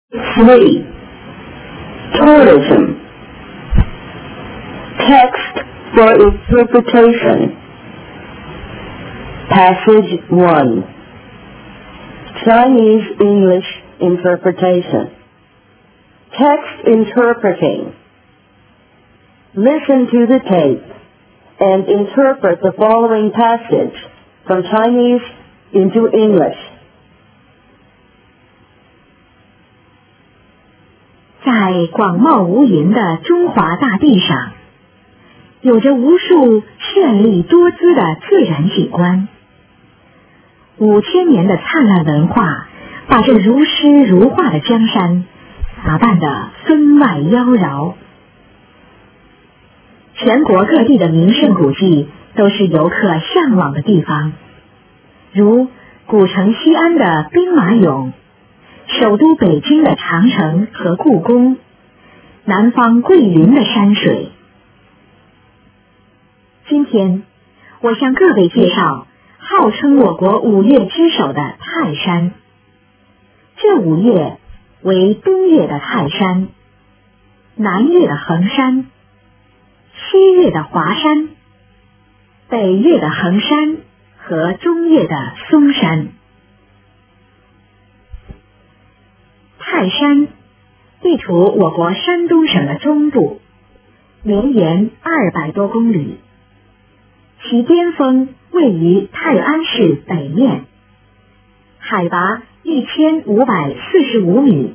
3. Tourism. Text for interpretation. Passage 1. Chinese-English interpretation. Text interpreting. Listen to the tape and interpret the following passage from Chinese into English. 在广袤无垠的中华大地上，有着无数绚丽多姿的自然景观。5000年的灿烂文化，把这如诗如画的江山打扮得分外妖娆。全国各地的名胜古迹都是游客向往的地方，如古城西安的兵马俑，首都北京的长城和故宫，南方桂林的山水。今天，我向各位介绍号称我国5岳之首的泰山。这5岳为东岳的泰山、南岳的衡山、西岳的华山、北岳的衡山和中岳的嵩山。泰山地处我国山东省的中部，绵延200多公里，其巅峰位于泰安市北面，海拔1545米。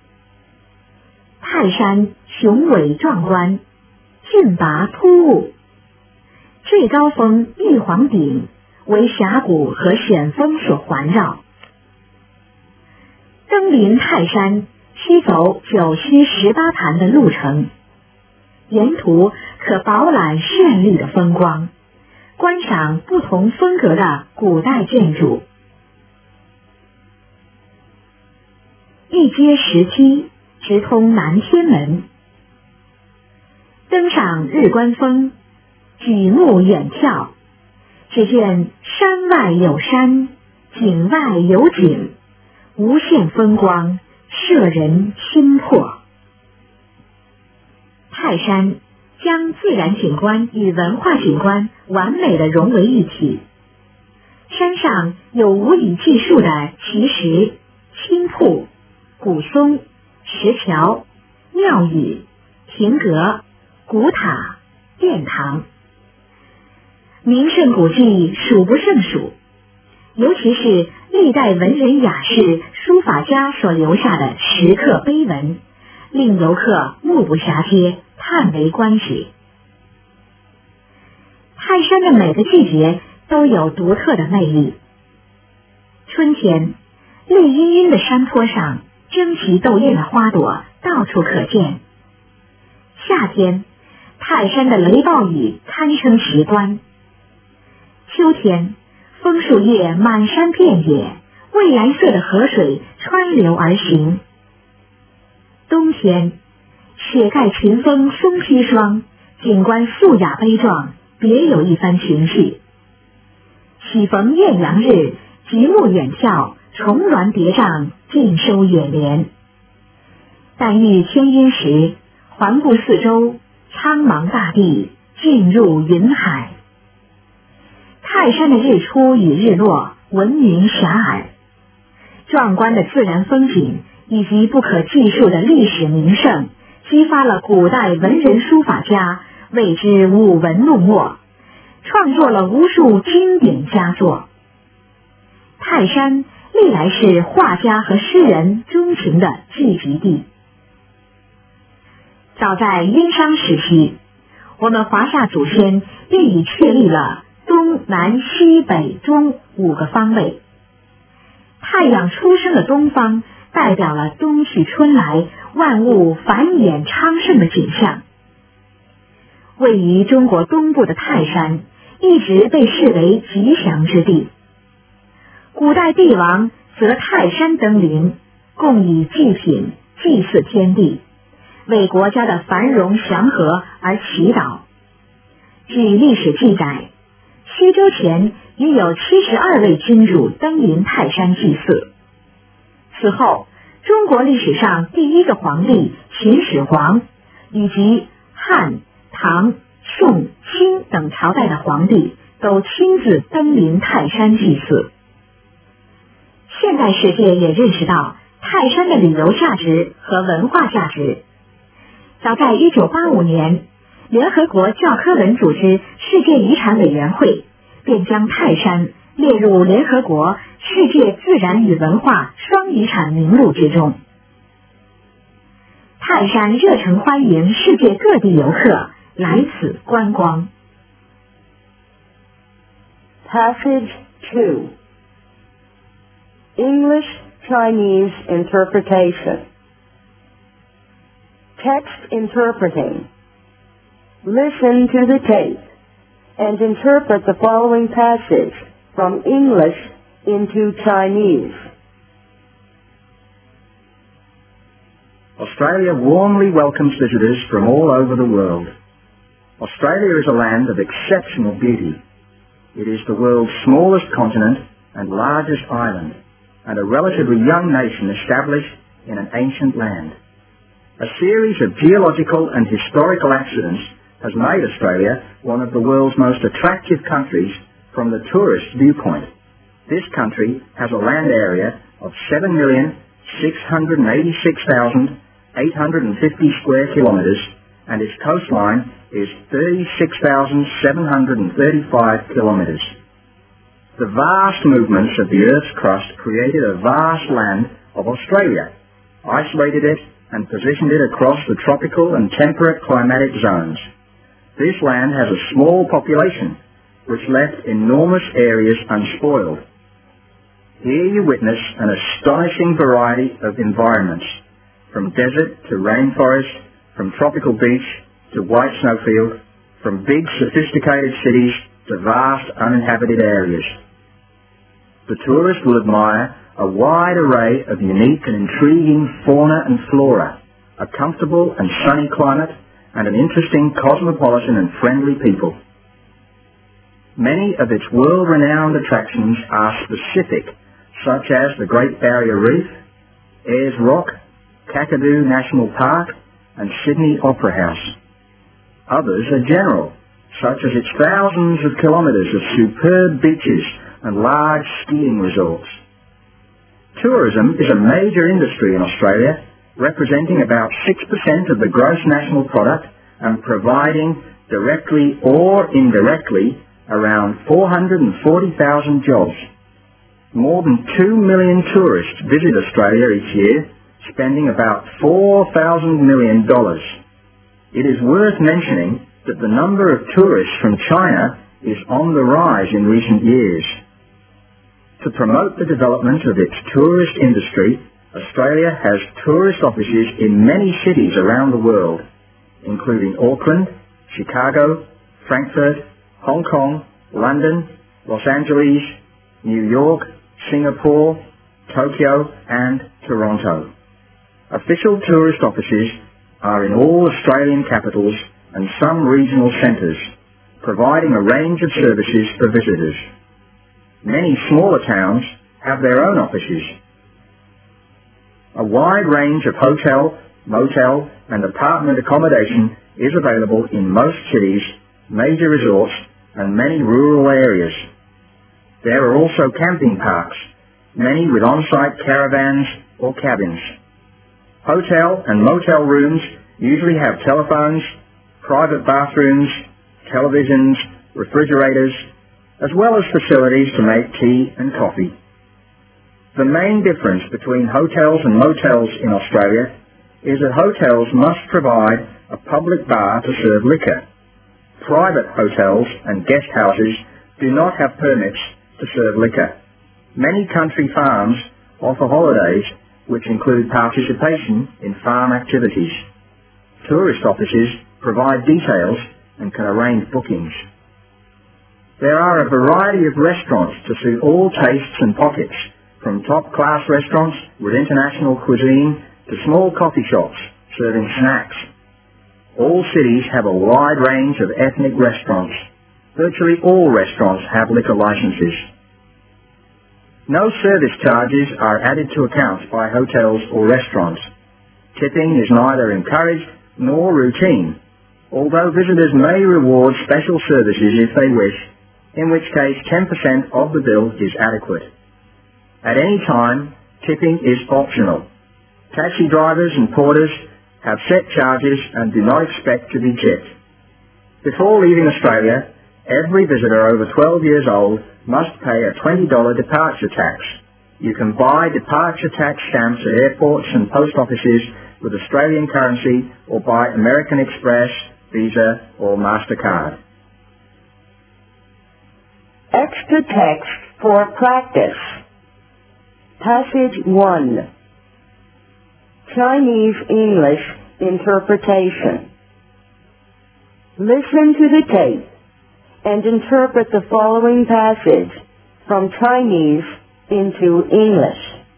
泰山雄伟壮观，峻拔突兀，最高峰玉皇顶为峡谷和险峰所环绕。登临泰山需走9曲18盘的路程，沿途可饱览绚丽的风光，观赏不同风格的古代建筑。一阶石梯直通南天门，登上日观峰，举目远眺，只见山外有山，景外有景，无限风光，摄人心魄。泰山将自然景观与文化景观完美地融为一体。山上有无以计数的奇石、青瀑、古松、石桥、庙宇、亭阁、古塔、殿堂，名胜古迹数不胜数。尤其是历代文人雅士、书法家所留下的石刻碑文，令游客目不暇接，叹为观止。泰山的每个季节都有独特的魅力。春天，绿茵茵的山坡上，争奇斗艳的花朵到处可见。夏天，泰山的雷暴雨堪称奇观。秋天，枫树叶满山遍野，蔚蓝色的河水穿流而行。冬天，雪盖群峰松披霜，景观素雅悲壮，别有一番情趣。喜逢艳阳日，极目远眺，重峦叠嶂，尽收远怜。但遇天阴时，环顾四周，苍茫大地，尽入云海。泰山的日出与日落闻名遐迩，壮观的自然风景以及不可计数的历史名胜，激发了古代文人书法家为之舞文弄墨，创作了无数经典佳作。泰山历来是画家和诗人钟情的聚集地。早在殷商时期，我们华夏祖先便已确立了东南西北中5个方位。太阳出生的东方代表了冬去春来，万物繁衍昌盛的景象。位于中国东部的泰山一直被视为吉祥之地。古代帝王择泰山登临，供以祭品，祭祀天地，为国家的繁荣祥和而祈祷。据历史记载，西周前已有72位君主登临泰山祭祀。此后， 中国历史上第一个皇帝秦始皇，以及汉、唐、宋、清等朝代的皇帝都亲自登临泰山祭祀。现代世界也认识到泰山的旅游价值和文化价值。早在1985年，联合国教科文组织世界遗产委员会便将泰山列入联合国世界自然与文化双遗产名录之中。泰山热诚欢迎世界各地游客来此观光。 Passage 2. English-Chinese interpretation. Text interpreting. Listen to the tape and interpret the following passage from English into Chinese. Australia warmly welcomes visitors from all over the world. Australia is a land of exceptional beauty. It is the world's smallest continent and largest island, and a relatively young nation established in an ancient land. A series of geological and historical accidents has made Australia one of the world's most attractive countries from the tourist viewpoint. This country has a land area of 7,686,850 square kilometres, and its coastline is 36,735 kilometres. The vast movements of the Earth's crust created a vast land of Australia, isolated it and positioned it across the tropical and temperate climatic zones. This land has a small population, which left enormous areas unspoiled. Here you witness an astonishing variety of environments, from desert to rainforest, from tropical beach to white snowfield, from big sophisticated cities to vast uninhabited areas. The tourist will admire a wide array of unique and intriguing fauna and flora, a comfortable and sunny climate, and an interesting cosmopolitan and friendly people. Many of its world-renowned attractions are specific, such as the Great Barrier Reef, Ayers Rock, Kakadu National Park, and Sydney Opera House. Others are general, such as its thousands of kilometres of superb beaches and large skiing resorts. Tourism is a major industry in Australia, representing about 6% of the gross national product and providing, directly or indirectly, around 440,000 jobs. More than 2 million tourists visit Australia each year, spending about $4,000 million. It is worth mentioning that the number of tourists from China is on the rise in recent years. To promote the development of its tourist industry, Australia has tourist offices in many cities around the world, including Auckland, Chicago, Frankfurt, Hong Kong, London, Los Angeles, New York, Singapore, Tokyo, and Toronto. Official tourist offices are in all Australian capitals and some regional centres, providing a range of services for visitors. Many smaller towns have their own offices. A wide range of hotel, motel, and apartment accommodation is available in most cities, major resorts, and many rural areas. There are also camping parks, many with on-site caravans or cabins. Hotel and motel rooms usually have telephones, private bathrooms, televisions, refrigerators, as well as facilities to make tea and coffee. The main difference between hotels and motels in Australia is that hotels must provide a public bar to serve liquor. Private hotels and guest houses do not have permits to serve liquor. Many country farms offer holidays which include participation in farm activities. Tourist offices provide details and can arrange bookings. There are a variety of restaurants to suit all tastes and pockets, from top-class restaurants with international cuisine to small coffee shops serving snacks. All cities have a wide range of ethnic restaurants. Virtually all restaurants have liquor licenses. No service charges are added to accounts by hotels or restaurants. Tipping is neither encouraged nor routine, although visitors may reward special services if they wish, in which case 10% of the bill is adequate. At any time, tipping is optional. Taxi drivers and porters have set charges and do not expect to be tipped. Before leaving Australia, every visitor over 12 years old must pay a $20 departure tax. You can buy departure tax stamps at airports and post offices with Australian currency or by American Express, Visa or MasterCard. Extra text for practice. Passage 1. Chinese-English interpretation. Listen to the tape and interpret the following passage from Chinese into English.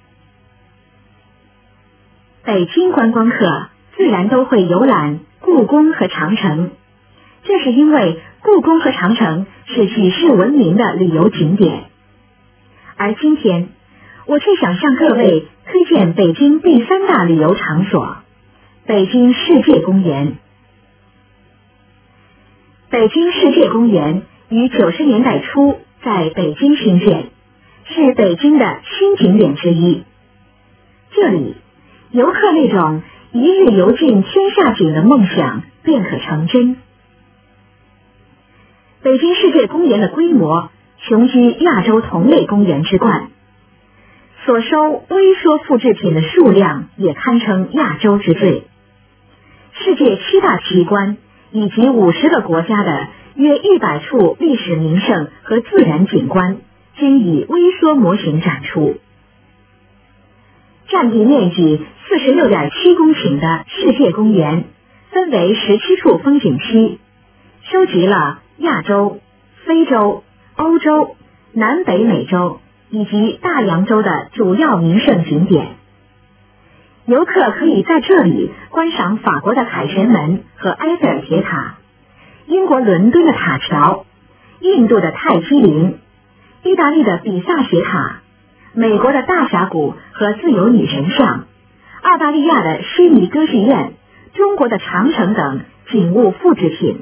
北京观光客自然都会游览故宫和长城，这是因为故宫和长城是举世闻名的旅游景点。而今天，我却想向各位推荐北京第3大旅游场所——北京世界公园。北京世界公园于90年代初在北京兴建，是北京的新景点之一。这里，游客那种一日游尽天下景的梦想便可成真。北京世界公园的规模雄居亚洲同类公园之冠，所收微缩复制品的数量也堪称亚洲之最。世界7大奇观以及50个国家的约100处历史名胜和自然景观均以微缩模型展出。占地面积46.7公顷的世界公园分为17处风景区，收集了亚洲、非洲、欧洲、南北美洲以及大洋洲的主要名胜景点。游客可以在这里观赏法国的凯旋门和埃菲尔铁塔，英国伦敦的塔桥，印度的泰姬陵，意大利的比萨斜塔，美国的大峡谷和自由女神像，澳大利亚的悉尼歌剧院，中国的长城等景物复制品。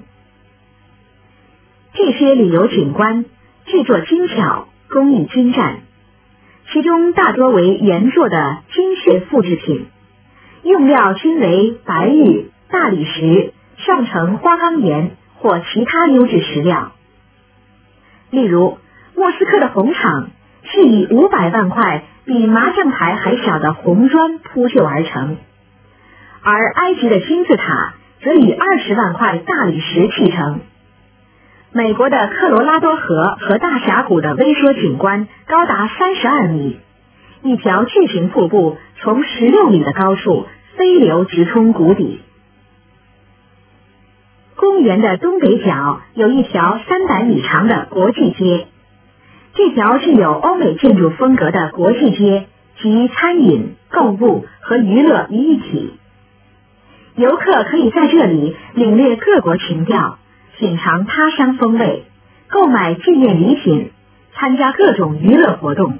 这些旅游景观制作精巧，工艺精湛，其中大多为原作的精确复制品，用料均为白玉、大理石、上乘花岗岩或其他优质石料。例如，莫斯科的红场是以500万块比麻将牌还小的红砖铺就而成，而埃及的金字塔则以20万块大理石砌成。美国的科罗拉多河和大峡谷的微缩景观高达32米，一条巨型瀑布从16米的高处飞流直冲谷底。公园的东北角有一条300米长的国际街，这条具有欧美建筑风格的国际街集餐饮、购物和娱乐于一体。游客可以在这里领略各国情调，品尝他乡风味，购买纪念礼品，参加各种娱乐活动。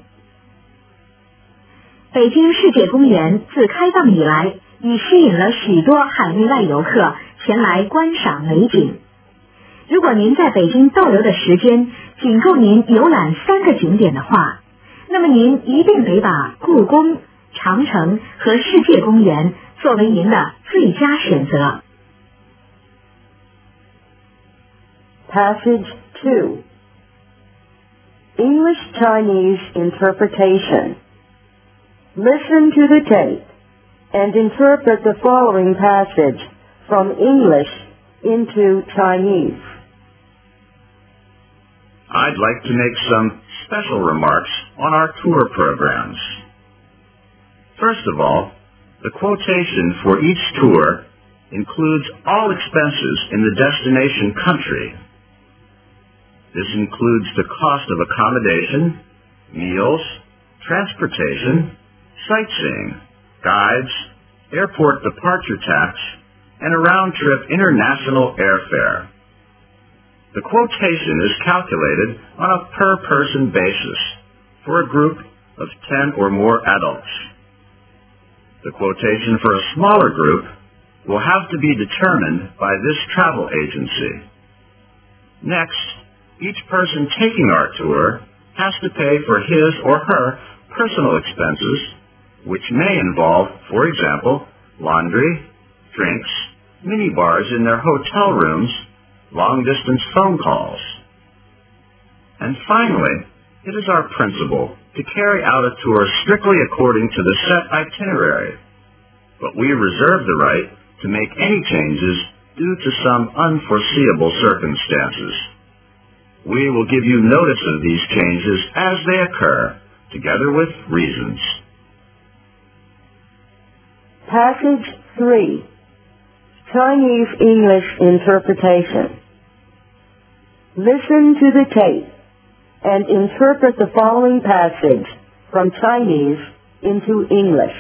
北京世界公园自开放以来，已吸引了许多海内外游客前来观赏美景。如果您在北京逗留的时间仅够您游览3个景点的话，那么您一定得把故宫、长城和世界公园作为您的最佳选择。 Passage 2. English-Chinese interpretation. Listen to the tape and interpret the following passage from English into Chinese. I'd like to make some special remarks on our tour programs. First of all, the quotation for each tour includes all expenses in the destination country. This includes the cost of accommodation, meals, transportation, sightseeing, guides, airport departure tax, and a round-trip international airfare. The quotation is calculated on a per-person basis for a group of 10 or more adults. The quotation for a smaller group will have to be determined by this travel agency. Next, each person taking our tour has to pay for his or her personal expenses, which may involve, for example, laundry, drinks, minibars in their hotel rooms, long-distance phone calls. And finally, it is our principle to carry out a tour strictly according to the set itinerary, but we reserve the right to make any changes due to some unforeseeable circumstances. We will give you notice of these changes as they occur, together with reasons. Passage 3. Chinese-English interpretation. Listen to the tape and interpret the following passage from Chinese into English.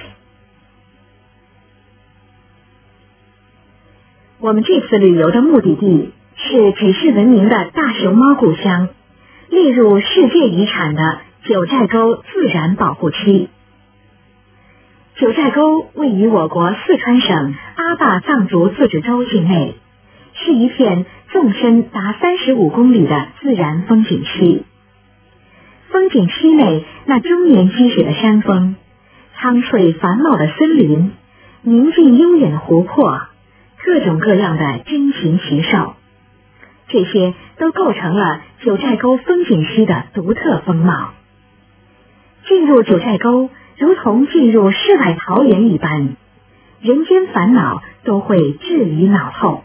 我们这次旅游的目的地是举世闻名的大熊猫故乡，列入世界遗产的九寨沟自然保护区。九寨沟位于我国四川省阿坝藏族自治州境内，是一片纵深达35公里的自然风景区。风景区内那终年积雪的山峰，苍翠繁茂的森林，宁静悠远的湖泊，各种各样的珍禽奇兽，这些都构成了九寨沟风景区的独特风貌。进入九寨沟如同进入世外桃源一般，人间烦恼都会置于脑后。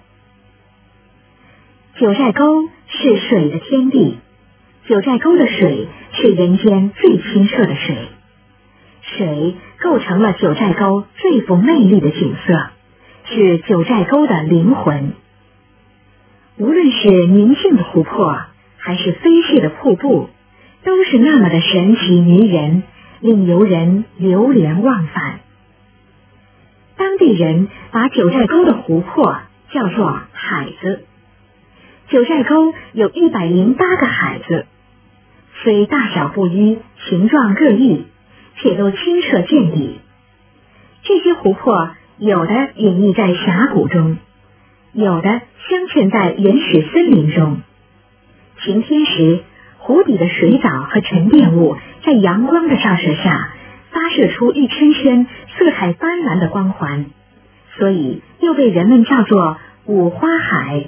九寨沟是水的天地，九寨沟的水是人间最清澈的水，水构成了九寨沟最富魅力的景色，是九寨沟的灵魂。无论是宁静的湖泊，还是飞泻的瀑布，都是那么的神奇迷人，令游人流连忘返。当地人把九寨沟的湖泊叫做海子。九寨沟有108个海子，虽大小不一，形状各异，却都清澈见底。这些湖泊有的隐匿在峡谷中，有的镶嵌在原始森林中。晴天时，湖底的水藻和沉淀物在阳光的照射下，发射出一圈圈色彩斑斓的光环，所以又被人们叫做五花海。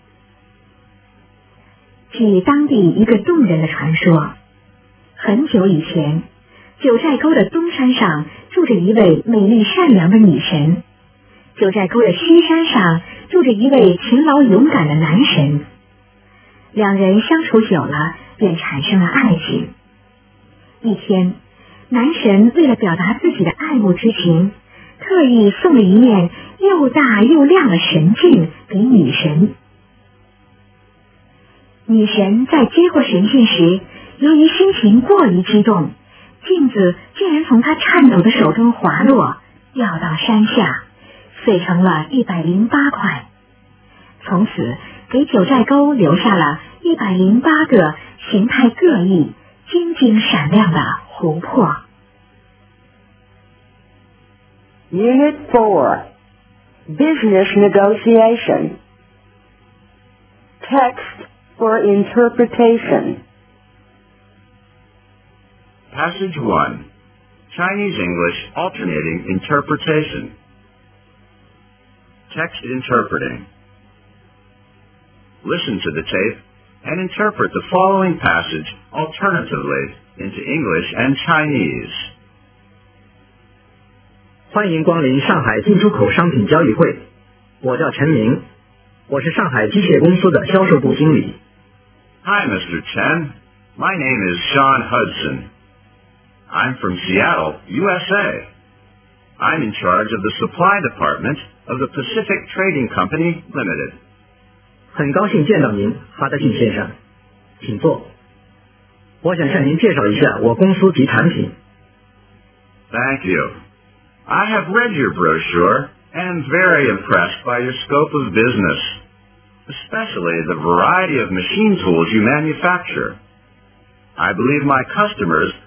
据当地一个动人的传说，很久以前，九寨沟的东山上住着一位美丽善良的女神，九寨沟的西山上住着一位勤劳勇敢的男神。两人相处久了，便产生了爱情。一天，男神为了表达自己的爱慕之情，特意送了一面又大又亮的神镜给女神。女神在接过神镜时，由于心情过于激动，镜子竟然从她颤抖的手中滑落，掉到山下，碎成了108块。从此，给九寨沟留下了108个形态各异、晶晶闪亮的湖泊。 Unit 4. Business Negotiation. Text for interpretation. Passage 1. Chinese-English Alternating Interpretation. Text interpreting. Listen to the tape and interpret the following passage alternatively into English and Chinese. 欢迎光临上海进出口商品交易会，我叫陈明，我是上海机械公司的销售部经理。 Hi, Mr. Chen. My name is Sean Hudson. I'm from Seattle, USA. I'm in charge of the supply department of the Pacific Trading Company, Limited. 很高兴见到您，哈德逊先生，请坐。我想向您介绍一下我公司及产品。 Thank you. I have read your brochure and am very impressed by your scope of business, especially the variety of machine tools you manufacture. I believe my customers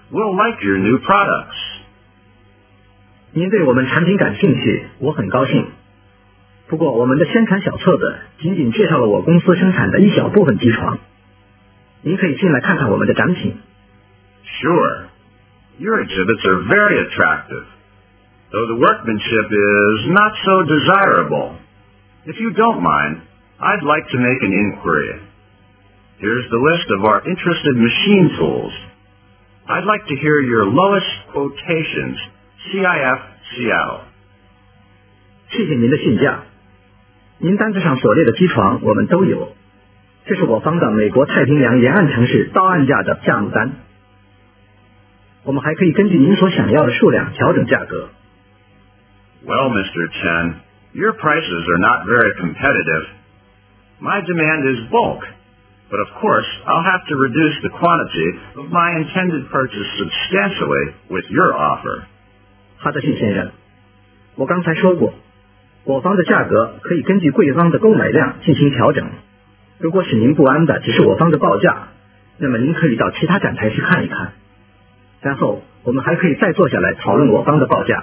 will like your new products. 您对我们产品感兴趣，我很高兴。不过我们的宣传小册子仅仅介绍了我公司生产的一小部分机床。您可以进来看看我们的展品。 Sure. Your exhibits are very attractive, though the workmanship is not so desirable. If you don't mind, I'd like to make an inquiry. Here's the list of our interested machine tools. I'd like to hear your lowest quotations, CIF Seattle. 谢谢您的信价。您单子上所列的机床我们都有。这是我方的美国太平洋沿岸城市到岸价的价目单。我们还可以根据您所想要的数量调整价格。 Well, Mr. Chen, your prices are not very competitive. My demand is bulk, but of course I'll have to reduce the quantity of my intended purchase substantially with your offer. 哈德逊先生，我刚才说过，我方的价格可以根据贵方的购买量进行调整。如果使您不安的只是我方的报价，那么您可以到其他展台去看一看。然后我们还可以再坐下来讨论我方的报价。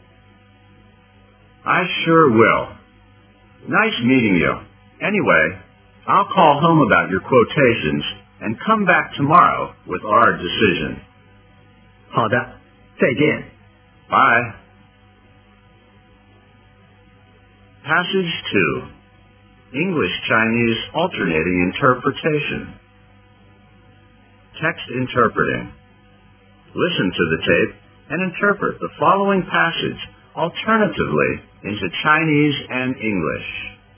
I sure will. Nice meeting you. Anyway, I'll call home about your quotations and come back tomorrow with our decision. 好的，再见。 Bye. Passage 2. English-Chinese Alternating Interpretation. Text interpreting. Listen to the tape and interpret the following passage alternatively into Chinese and English.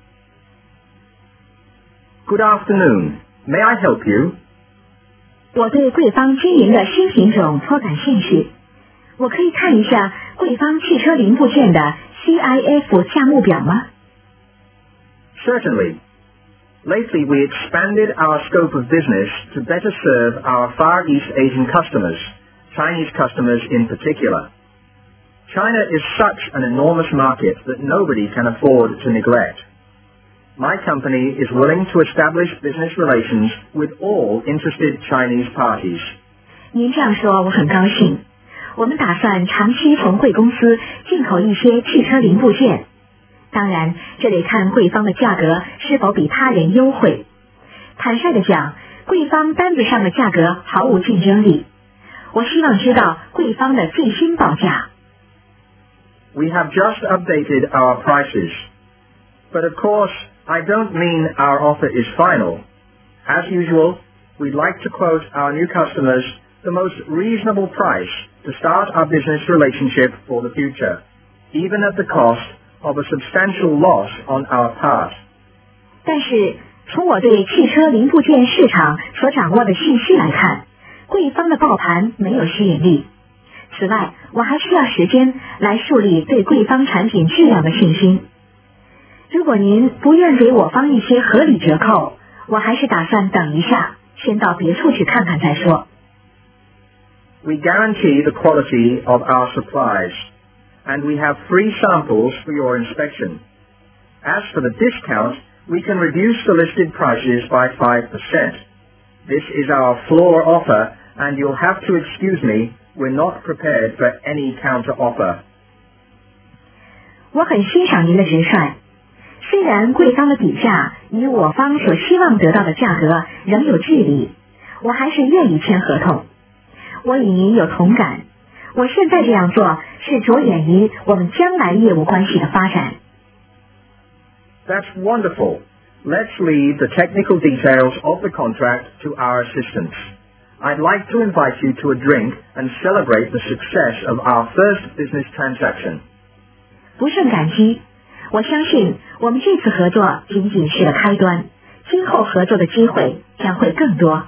Good afternoon. May I help you? 我对贵方经营的新品种颇感兴趣，我可以看一下贵方汽车零部件的 CIF 价目表吗？ Certainly. Lately we expanded our scope of business to better serve our Far East Asian customers, Chinese customers in particular. China is such an enormous market that nobody can afford to neglect. My company is willing to establish business relations with all interested Chinese parties. 您这样说我很高兴。我们打算长期从贵公司进口一些汽车零部件。当然，这得看贵方的价格是否比他人优惠。坦率地讲，贵方单子上的价格毫无竞争力。我希望知道贵方的最新报价。 We have just updated our prices. But of course, I don't mean our offer is final. As usual, we'd like to quote our new customers the most reasonable price to start our business relationship for the future, even at the cost of a substantial loss on our part. 但是，从我对汽车零部件市场所掌握的信息来看，贵方的报盘没有吸引力。此外，我还需要时间来树立对贵方产品质量的信心。如果您不愿给我方一些合理折扣，我还是打算等一下，先到别处去看看再说。 We guarantee the quality of our supplies, and we have free samples for your inspection. As for the discount, we can reduce the listed prices by 5%. This is our floor offer, and you'll have to excuse me, we're not prepared for any counter offer. 我很欣赏您的直率。虽然贵方的底价与我方所希望得到的价格仍有距离，我还是愿意签合同。我与您有同感。我现在这样做是着眼于我们将来业务关系的发展。 That's wonderful. Let's leave the technical details of the contract to our assistants. I'd like to invite you to a drink and celebrate the success of our first business transaction. 不胜感激。我相信我们这次合作仅仅是个开端，今后合作的机会将会更多。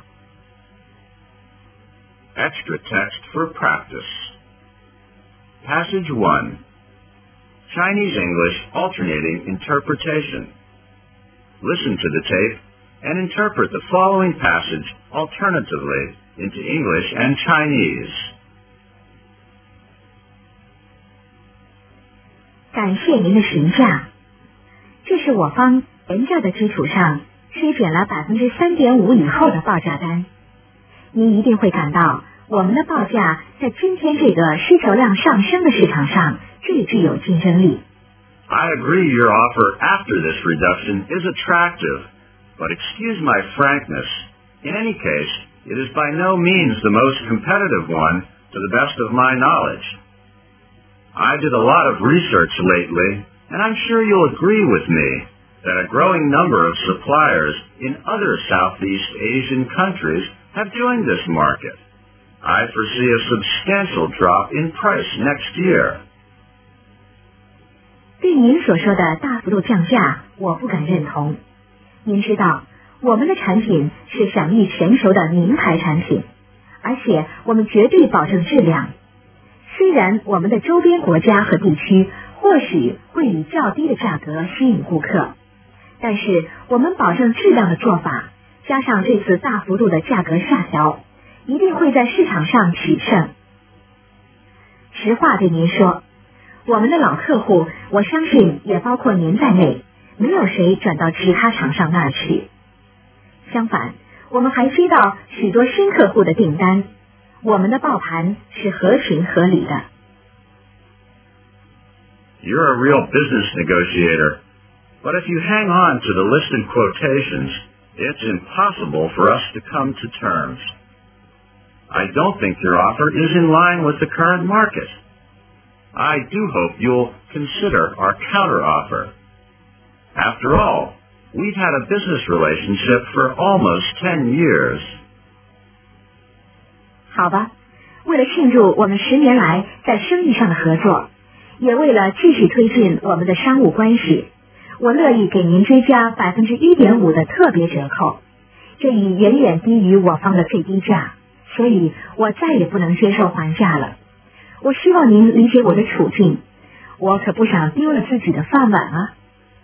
Extra text for practice. Passage 1. Chinese-English alternating interpretation. Listen to the tape and interpret the following passage alternatively into English and Chinese. 感谢您的询价，这是我方原价的基础上削减了3.5%以后的报价单。您一定会感到我们的报价在今天这个需求量上升的市场上最具有竞争力。 I agree your offer after this reduction is attractive, but excuse my frankness. In any case, it is by no means the most competitive one to the best of my knowledge. I did a lot of research lately, and I'm sure you'll agree with me that a growing number of suppliers in other Southeast Asian countries have joined this market. I foresee a substantial drop in price next year. 对您所说的大幅度降价，我不敢认同。您知道，我们的产品是享誉全球的名牌产品，而且我们绝对保证质量。虽然我们的周边国家和地区或许会以较低的价格吸引顾客，但是我们保证质量的做法，加上这次大幅度的价格下调，一定会在市场上取胜。实话对您说，我们的老客户，我相信也包括您在内，没有谁转到其他厂商那儿去。相反，我们还接到许多新客户的订单，我们的报盘是合情合理的。 You're a real business negotiator, but if you hang on to the listed quotations, it's impossible for us to come to terms. I don't think your offer is in line with the current market. I do hope you'll consider our counteroffer. After all, we've had a business relationship for almost 10 years. 好吧，为了庆祝我们10年来在生意上的合作，也为了继续推进我们的商务关系，我乐意给您追加 1.5% 的特别折扣，这已远远低于我方的最低价，所以我再也不能接受还价了。我希望您理解我的处境，我可不想丢了自己的饭碗啊。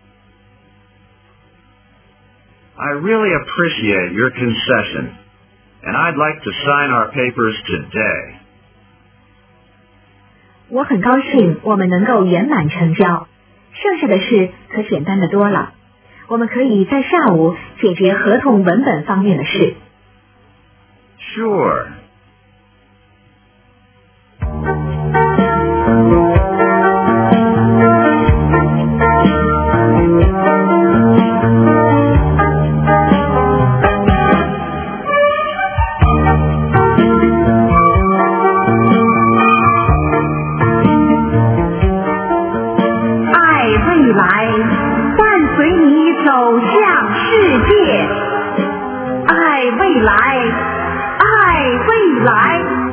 I really appreciate your concession, and I'd like to sign our papers today. 我很高兴我们能够圆满成交，剩下的事可简单的多了，我们可以在下午解决合同文本方面的事。 Sure. 爱未来，爱未来。